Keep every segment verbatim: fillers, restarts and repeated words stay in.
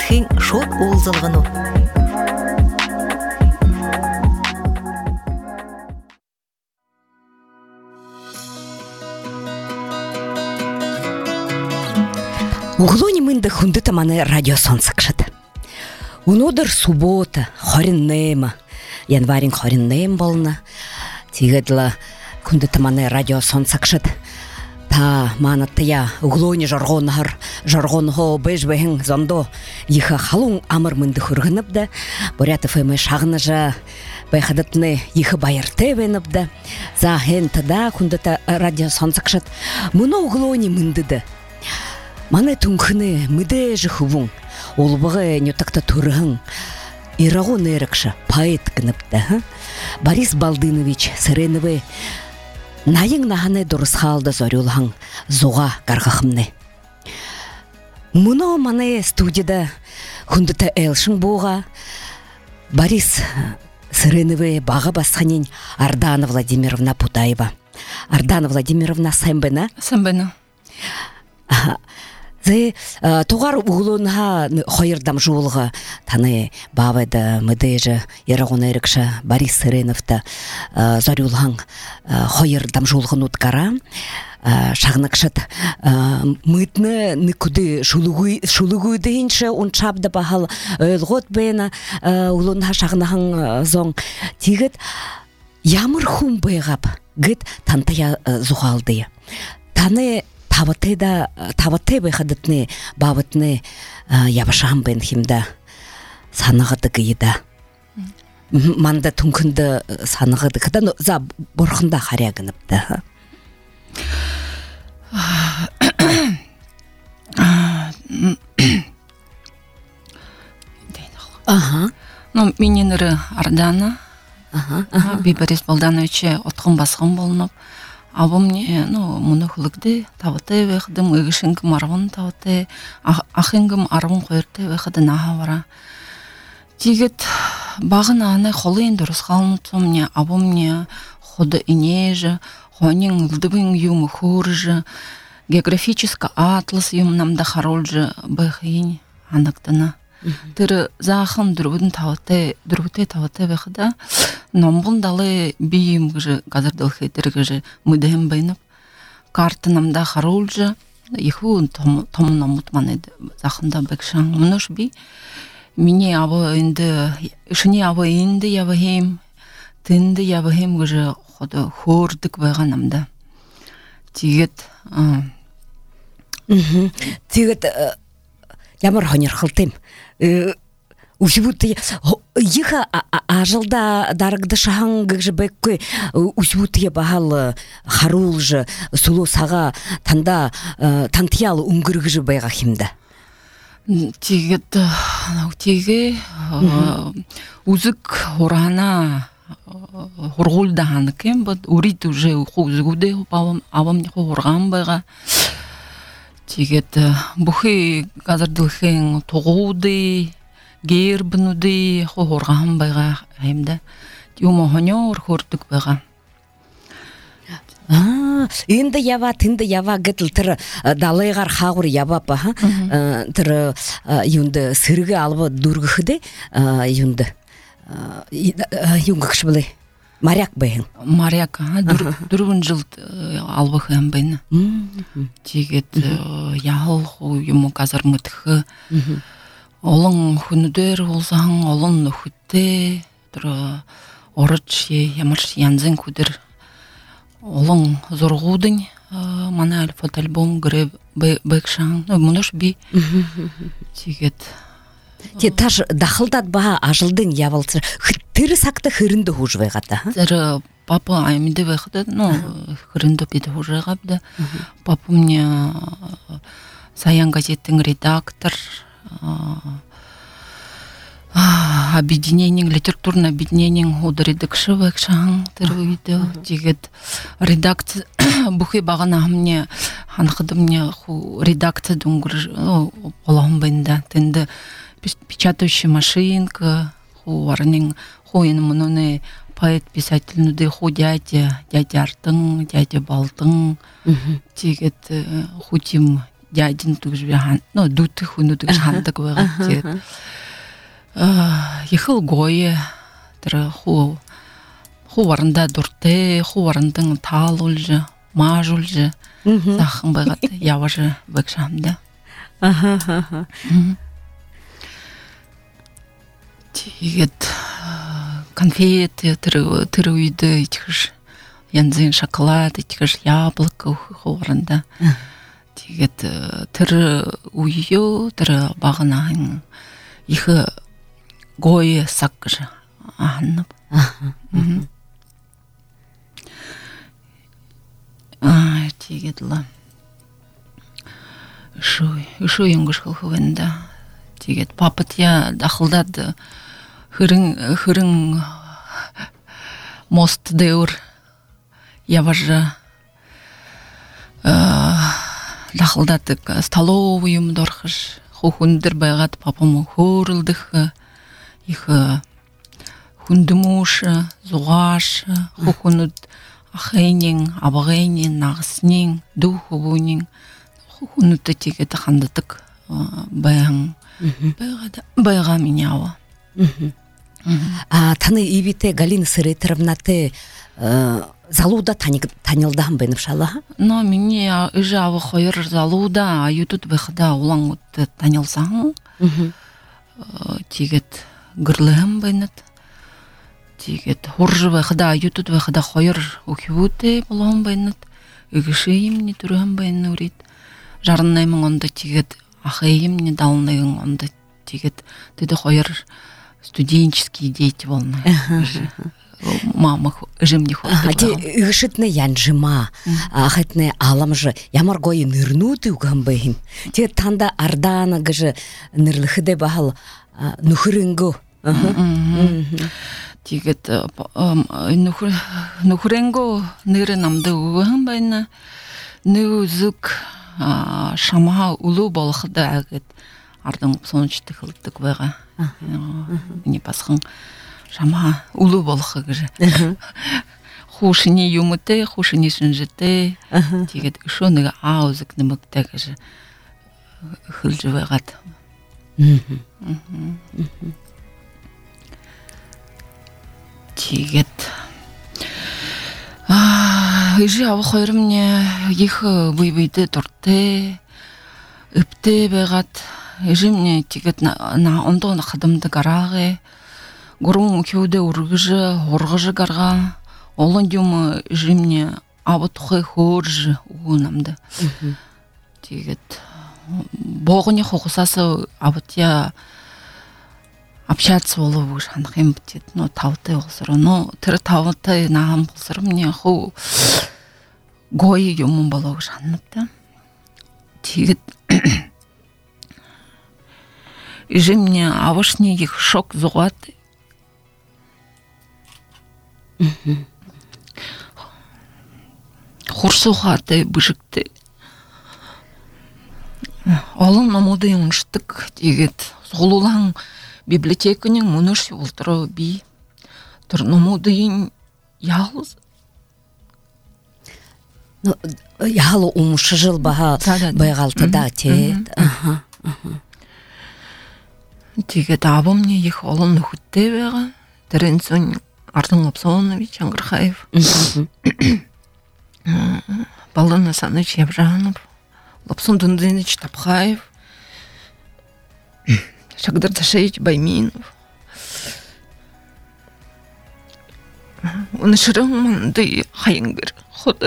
тхин шот олзалғану. Углони мында хунды таманы радио сонсакшат. Унодыр суббота, хориннема, январин хориннем болна. Тигедла хунды таманы радио сонсакшат. Та манаттая углони жаргонхар, жаргонхо бежбехин зондо. Иха халун амыр мында хурганыбда. Борятов эме шагнажа байхадатны иха байыртевеныбда. За хентада хунды та радио сонсакшат. Муно углони мындыды. Маны түнхіні мүді жықывың, олбығы нетақта тұрығың, ирағын әрікші поэт кініпті. Борис Балдынович Сыреновы найың нағаны дұрыс қалды зорюлғың зоға қарғақымны. Мұны маны студияда хүндіті әлшің боға Борис Сыреновы баға басқанен Ардана Владимировна Путаева. Ардана Владимировна Сәмбіна? Сәмбіна. Зэ тугар углонха хойырдам жолға таны бабайда мыдежі ерағын әрікші Борис Сыреновта зорюлған хойырдам жолғын ұткара шағнақшыт мытны нүкуді шулығуй дейінші он чабды бағал өлғот бәйіна углонха шағнағын зоң тегіт ямыр хум байғап гіт тантая зуғалды. Таны Таваты да, таваты байхадытны, бабытны ябашам бен химда санығыды гыйда. Манда түнкінді санығыды кыда, но за борхында харягыныпты. Ага. Ну, мененірі Ардана, Борис Балдановиче отқын басқын болынып, Абым не, ну, мұнықлықты таваты вехдім, өгішінгім арғын таваты, ақынгім арғын қойырты вехді наға вара. Тегет бағын ағына қолы енді рұсқалын ұтым, не, абым не, ходы инежі, хонин лдыбын юмы хуржы, географическа атлас юм намда харолжы бәхейін анықтына. Тірі зағын дүрбідің таваты, дүрбіте таваты вехді, Номбун далы бийим гыжы газардыл хейтергыжы мүдем байнып, карты намда харулжы, иху тому намутман еді зақында бәкшан. Мұныш би, міне абы енді, ішіне абы енді ябығем, тінді ябығем гыжы ходы хордық байға намда. Тегет... Тегет... Ямар хонер қылтым. Усибутты иха ажылда дарыгды шахан гыжбекке усибутты бағал харулжы сулу саға танда тантиялы унгыргыжы байға химда. Тегет теге узык орана хоргулда ханыкем бат урит уже хузгуде авам не хорган байға. Тегет бухи газардылхен тоғуды Гейр бұнуды қоғырған байға әйімді. Юмы ғынер көрдік байға. Енді ява, тінді ява гетіл далайғар қағыр ява ба. Түрі юнды сырғы албы дұрғыды юнды. Юнғы кіші білі. Маряк байын. Маряк, дұрғын жылд албы қиян байыны. Тегет яғыл қу юмы қазір мұтықы. Олон хүнідер олсаң, олон нүхітте, орыч, ямарш янзын күдір. Олон зорғудың, мана фотоальбом гірі бәкшаң, мұныш би. Тегет. Те таш дақылдат баға ажылдың явалцыр. Тірі сақты хырынды хуж байғады. Тірі папа аймеді байғады, но хырынды беді хуж байғады. Папа мне Саян газеттің редактор, объединением, литературное объединением удредекши векшан тервиде тигет редакция бухи багана мне ханхады мне редакция дунгур олам бенда тенде печатающая машинка ху варнинг ху ин муны поэт писатель нуды ху дядя дядя артың дядя балтың тигет хутим дядин тугжбяхан но дуты хунудык шандык байгаа тэгээд а ихэл гое тэр хуу хуу варанда дуртай хуу варандын таалуулж маажуулж захан байгаад яваж багшамда аха тэгээд конфет тэр тэр үйдэ итгэж янзын шоколад итгэж яблоко хууранда тэгээд тэр үйё тэр багнаан их гой сакж аанна а тэгээд ла шой шой ингш хөвэнда тэгээд папатья дахылдад хөрөн хөрөн мост дэур яважа а дахылдад столовый юм дорхш хөхүндэр байгаад папам хөөрөлдөх их хүндмүш зугааш хөхүнүд ахайнин абагайнин нагаснин дүүхөвүнин хөхүнүд тэгээд ханддаг баян байгаад байга минява а таны ивите Галина Сыретровнаты залуда танилдахан беневшала но миний ижава хоёр залуда аютут бэхда улан танилсан тэгээд гырлыгам бенет тэгээд хурж бэхда аютут бэхда хоёр өхөвүтэй болон бенет игшэймни түрэн бен үрит жарнаймын онда тэгээд ахайымни далнайын онда тэгээд тэдэ хоёр студенческие дети волны мама жимни хоти игшитне янжима ахатне аламжы ямар гой нырнуты угамбайым тэгээд танда ардана гыжы нырлыхыде бахал нухрынго тэгээд нухр нухрынго ныры намды угамбайна нүзүк шамаа улуу болохда агет ардын сончты кылдык байга не пасхан шамаа улуу болох гэж хушини юмтэй хушини шинжтэй тэгээд өшөө нэг аузык нэмэгтэй гэж хөлж байгаад тэгээд а ижи ав хоёр мне их буйбыйды дуртай өптэй байгаад ижи мне тэгээд на ондоо хадамды гараагэ гурун кеуде ургыж ургыж гарга олон юм ижи мне абутхай хөөрж уунамды тэгээд боогны хогсаас абутя общаться болов шанах юм бит но тавтай болсоор но тэр тавтай наам болсоор мне хөө гой юм болов шанавта тэгээд ижи мне авашны их шок зугат хурсухаты бышыкты олон номуды унштык тэгээд сулулан библиотеканың мунуш ултыры би тэр номудын ялыз ну ялы умшы жыл баха байгалтыда тет аха тэгээд абомне их олон нөхөдтэй байгаа Теренсон Артем Лапсонович Ангрхаев Балан Асанович Явжанов Лапсон Дундинович Тапхаев Шагдар Ташевич Байминов Уншырың мандай хайыңбер ходы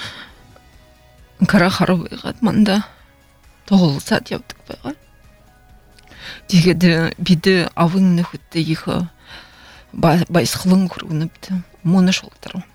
Кара харабайғат манда тоғыл сат яптық байға Дегеді биді авың нөхітті егі байсқылың көргініпті мұны шолтыру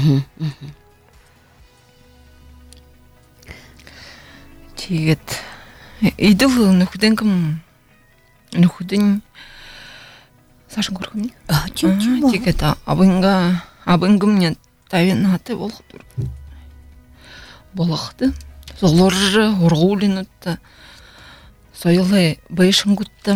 Дегет Иділ нөхіден кім нөхіден Сашын көргімне? Дегет авыңға авыңгімне тәвен аты болғыдыр Болақты Золоржы орғулин ұтты Сойлы байшын күтті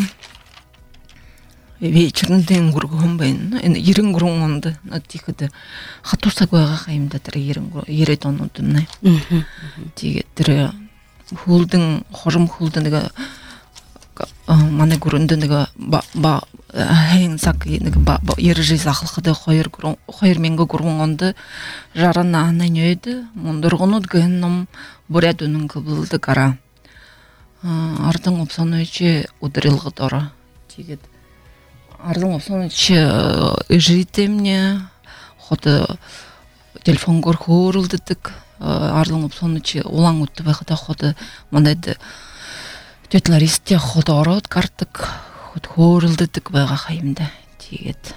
вечерінден көргім байын ерін көрің онды текеді қатуса көйға қайымда тірі ерет оны ұтымны тегі тірі хулдың хожым хулдың неге маны көрінді неге ба хейн саки неге ба ережи сақылқыды қойыр қойыр менгі көрген онды жарына анайнөйді мұндырғыны дгенном бурят үнін кыбылды кара ардың опсанойче ударилғы дора тегет ардың опсанойче житемне ходы телефон көр хорылдыдык ардың опсанойче улаң өтті байқыда ходы мандайды тетlarisте ходы ород картык ход хорылдыдык байға қайымда тегет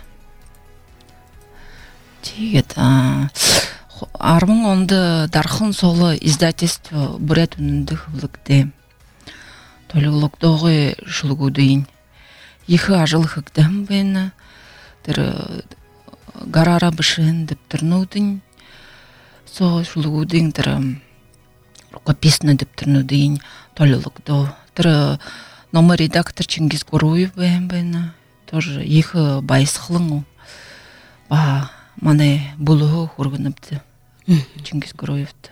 тегет армың онды дархын солы издательство бурят үнінді хывлыкты толюлуктогы шулгудыйн ихы ажылхыктам бена тер гарара бышын деп турнудын со шулгудыйн тер рукописно деп турнудыйн толюлукто тер номер редактор Чингис Гуруев бена тоже ихы байсхлынгу ба мане булугу хургыныпты Чингис Гуруевты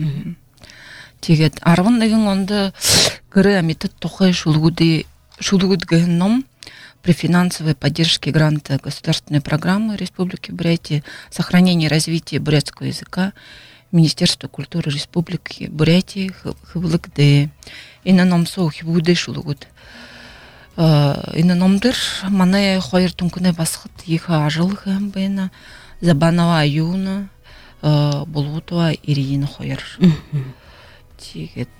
тегет арвын деген онды гыры амитет тохай шулгуды шулгудгенном при финансовой поддержке гранта государственной программы Республики Бурятия сохранение и развитие бурятского языка Министерства культуры Республики Бурятии хывлыкды иненом соу хивуды шулгуд иненомдыр мане хойр тункуне басхыт ихы ажылғы бена Забанова Аюна Булутова Ирина хойр тегет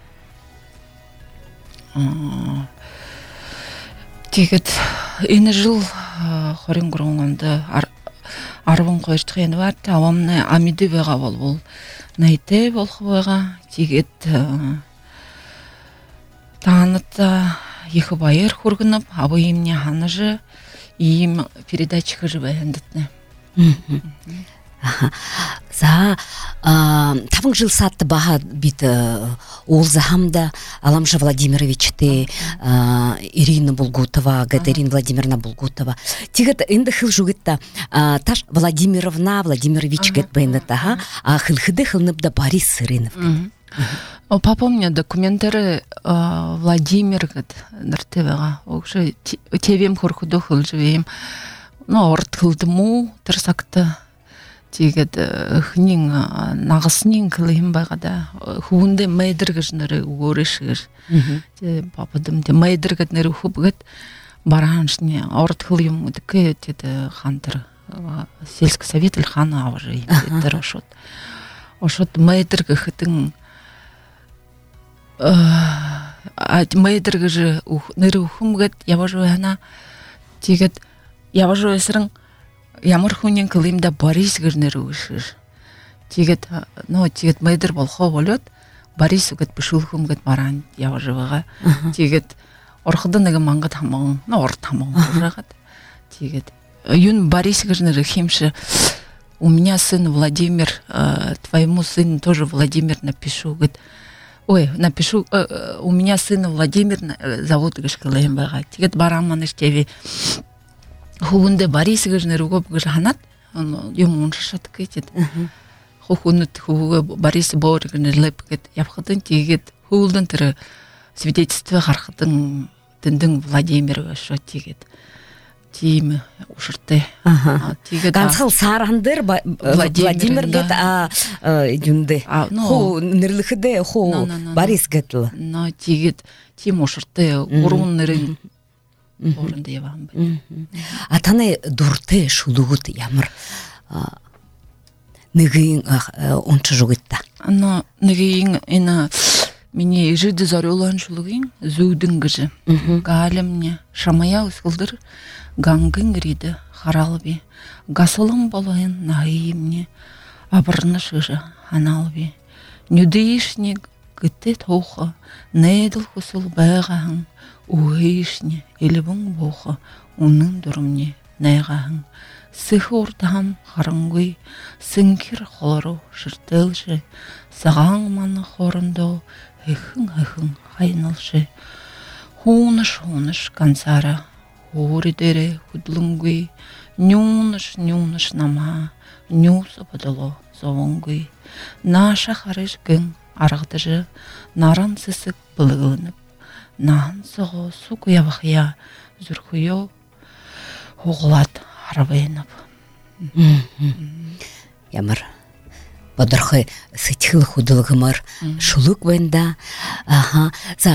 тегет ені жыл хорин гуруңанды арвын қойштықен бар тавамны амиды веға бол бол найте бол хвеға тегет таныта ехы байыр хургынып абы емне ханыжы ем передачы хыжы баяндытны за тавың жыл сатты баға бит ол захамда Аламжа Владимировичты Ирина Булгутова, Гатерина Владимировна Булгутова. Тигет инде хыл жугетта таш Владимировна Владимирович гет бендата, а хыл хыды хылнып да Борис Сырынов. Попомня документтары Владимир гет нартевага. Окшо тевем хорхудо хыл живеем. Ну орт хылдыму тырсакты. Тегет хнин нағыснин кылыйым байгада хуунде майдыргышнары угорышыр. Те пападым те майдыргатнары хубгат бараншне орт хылыйым удыке теді хантыр сельский совет хана авжы имдер ошот. Ошот майдыргыхытың майдыргыжы ныры ухумгат яважуяна тегет яважуясырың Ямар хунен кылымда Борис гырнер ушыр. Тигет, ну, тигет майдыр болхо болот, Борис угет пышулхум гет баран яважывага. Тигет, орхыда неге манга тамагын, ну, ор тамагын ужагат. Тигет, юн Борис гырнер химши, у меня сын Владимир, твоему сыну тоже Владимир напишу, гет, ой, напишу, у меня сына Владимир зовут гышкалаем бага. Тигет баран маныштеви, хуунде Борис гыжнер угоп гыж ханат, он юмун шашат кетет. Хухунут хуга Борис бор гыжнер леп кет. Япхатын тигет хуулдан тыры свидетельство хархатын тындың Владимир шо тигет. Тим ушырты. Тигет. Ганцхыл сарандыр Владимир гет а юнде. Ху нерлихде ху Борис гетл. Но тигет тим ушырты урун нерин орынды явам. Атаны дурты шулугут ямар нигин ончы жугытта. Но нигин ина мини жиды зарулан шулугин зудын гыжы. Галемне шамая усылдыр гангын риды харалби. Гасолым болайын наимне абырны шыжы аналби. Нюдыишне гытты тоха недыл хусул байгаһын. Уишне элебің боқы, оның дұрымне найғағын. Сықы ортағам қарыңгөй, сіңкер қолару жыртылшы, саған маны хорындау, әхің-әхің қайнылшы. Хуныш-хуныш кансара, хоридері худлыңгөй, нюныш-нюныш нама, нюсы бұдылу зоңгөй. Наша харыш гың арагдыжы наран сысык былыгылынып, нан соғо су куябахия зүрхуйо оғылат арабайынып. Ямар Подорхы сытхыл худылгымар шулук венда. Ага. За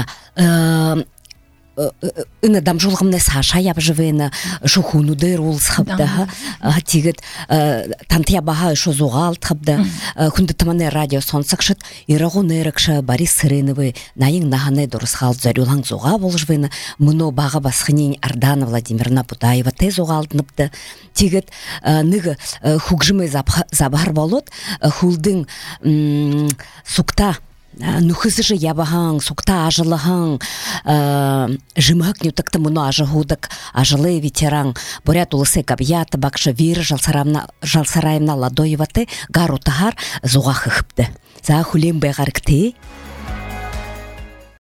ына дамжулгымны Саша ябжывена шухуну дыр ул схабда. Тигет тантия баха шо зугал тхабда. Хунды тамане радио сонсакшыт ирагу нерекша Борис Сыреновы наин нахане дурсхал зарюлан зуга болжвена. Муно бага басхынин Ардана Владимировна Будаева те зугалтныпты. Тигет ныгы хугжымы забар болот хулдың сукта нухызыжы ябахан, сукта ажылыхан, жымык нютыкты муну ажыгудык, ажылы ветеран, борят улысы кабията, бакшы вир жалсарайымна Ладоеваты, гару тахар зуға хыхыпты. За хулем байгар кты.